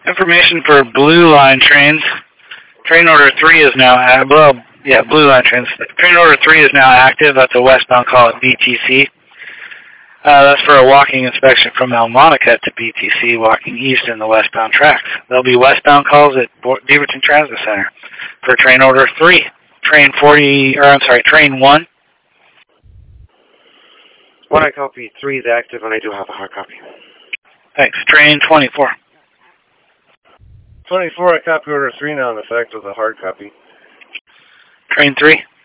Information for Blue Line trains. Train order 3 is now Blue Line trains. Train order 3 is now active. That's a westbound call at BTC. That's for a walking inspection from El Monica to BTC, walking east in the westbound tracks. There'll be westbound calls at Beaverton Transit Center for train order 3. Train 1. When I copy, 3 is active and I do have a hard copy. Thanks. Train 24. 24, I copy order 3 now in effect with a hard copy. Train 3.